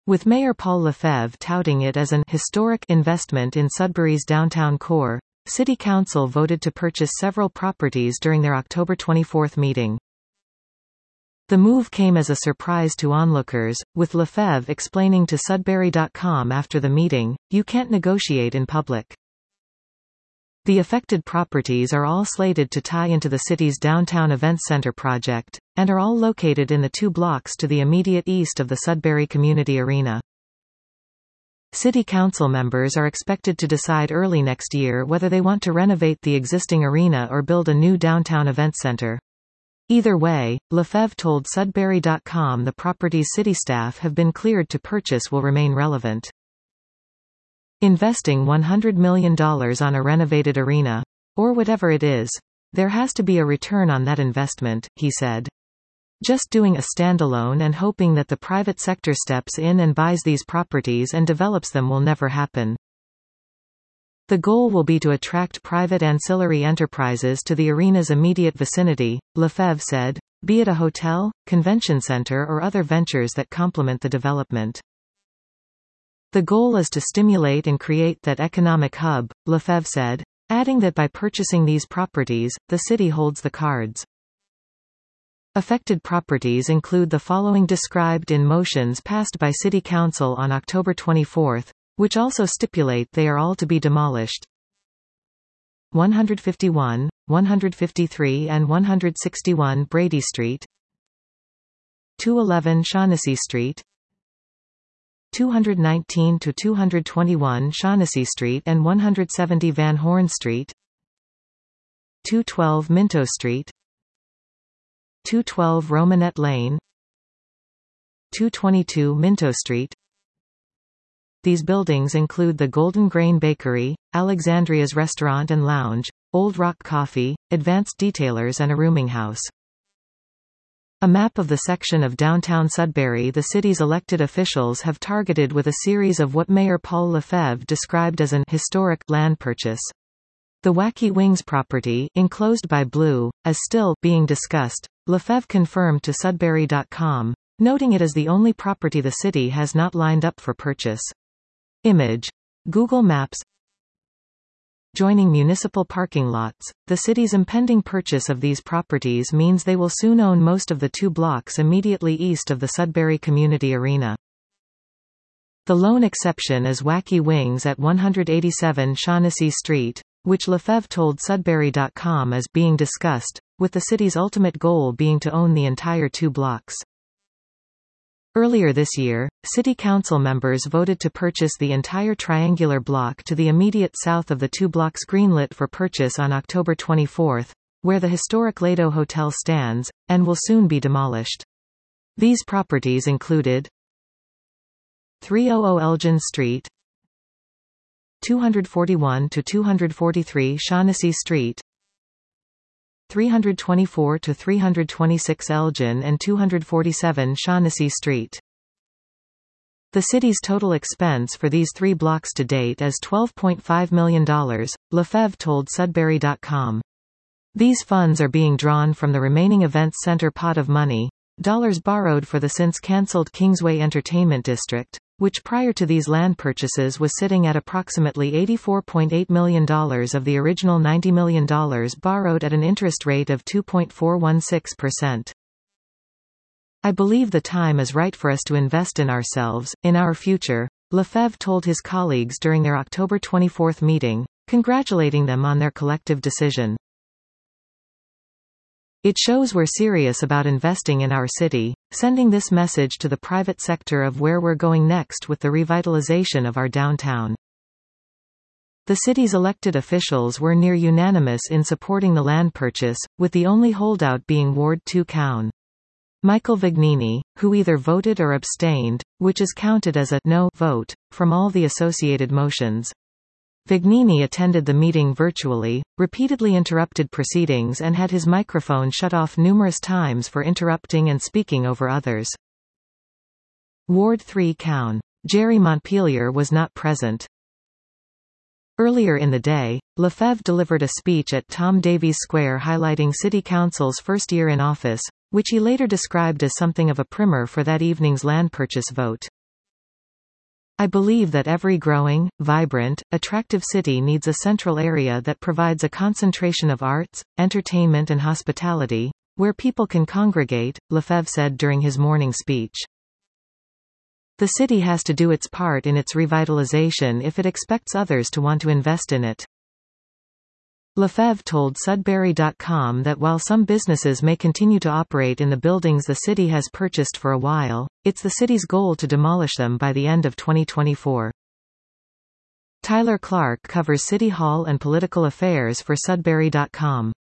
With Mayor Paul Lefebvre touting it as an historic investment in Sudbury's downtown core, City Council voted to purchase several properties during their October 24 meeting. The move came as a surprise to onlookers, with Lefebvre explaining to Sudbury.com after the meeting, "You can't negotiate in public." The affected properties are all slated to tie into the city's downtown events center project, and are all located in the 2 blocks to the immediate east of the Sudbury Community Arena. City Council members are expected to decide early next year whether they want to renovate the existing arena or build a new downtown events center. Either way, Lefebvre told Sudbury.com the property's city staff have been cleared to purchase will remain relevant. Investing $100 million on a renovated arena, or whatever it is, there has to be a return on that investment, he said. Just doing a standalone and hoping that the private sector steps in and buys these properties and develops them will never happen. The goal will be to attract private ancillary enterprises to the arena's immediate vicinity, Lefebvre said, be it a hotel, convention center or other ventures that complement the development. The goal is to stimulate and create that economic hub, Lefebvre said, adding that by purchasing these properties, the city holds the cards. Affected properties include the following described in motions passed by City Council on October 24, which also stipulate they are all to be demolished. 151, 153 and 161 Brady Street, 211 Shaughnessy Street, 219 to 221 Shaughnessy Street and 170 Van Horn Street, 212 Minto Street, 212 Romanet Lane, 222 Minto Street. These buildings include the Golden Grain Bakery, Alexandria's Restaurant and Lounge, Old Rock Coffee, Advanced Detailers and a rooming house. A map of the section of downtown Sudbury the city's elected officials have targeted with a series of what Mayor Paul Lefebvre described as an historic land purchase. The Wacky Wings property, enclosed by blue, is still being discussed, Lefebvre confirmed to Sudbury.com, noting it as the only property the city has not lined up for purchase. Image. Google Maps. Joining municipal parking lots, the city's impending purchase of these properties means they will soon own most of the 2 blocks immediately east of the Sudbury Community Arena. The lone exception is Wacky Wings at 187 Shaughnessy Street, which Lefebvre told Sudbury.com is being discussed, with the city's ultimate goal being to own the entire 2 blocks. Earlier this year, City Council members voted to purchase the entire triangular block to the immediate south of the 2 blocks greenlit for purchase on October 24, where the historic Lado Hotel stands, and will soon be demolished. These properties included 300 Elgin Street, 241 to 243 Shaughnessy Street, 324 to 326 Elgin and 247 Shaughnessy Street. The city's total expense for these 3 blocks to date is $12.5 million, Lefebvre told Sudbury.com. These funds are being drawn from the remaining Events Center pot of money, dollars borrowed for the since-cancelled Kingsway Entertainment District, which prior to these land purchases was sitting at approximately $84.8 million of the original $90 million borrowed at an interest rate of 2.416%. I believe the time is right for us to invest in ourselves, in our future, Lefebvre told his colleagues during their October 24 meeting, congratulating them on their collective decision. It shows we're serious about investing in our city, sending this message to the private sector of where we're going next with the revitalization of our downtown. The city's elected officials were near unanimous in supporting the land purchase, with the only holdout being Ward 2 Coun. Michael Vignini, who either voted or abstained, which is counted as a no vote, from all the associated motions. Vignini attended the meeting virtually, repeatedly interrupted proceedings and had his microphone shut off numerous times for interrupting and speaking over others. Ward 3 Coun. Jerry Montpelier was not present. Earlier in the day, Lefebvre delivered a speech at Tom Davies Square highlighting City Council's first year in office, which he later described as something of a primer for that evening's land purchase vote. I believe that every growing, vibrant, attractive city needs a central area that provides a concentration of arts, entertainment and hospitality, where people can congregate, Lefebvre said during his morning speech. The city has to do its part in its revitalization if it expects others to want to invest in it. Lefebvre told Sudbury.com that while some businesses may continue to operate in the buildings the city has purchased for a while, it's the city's goal to demolish them by the end of 2024. Tyler Clark covers City Hall and political affairs for Sudbury.com.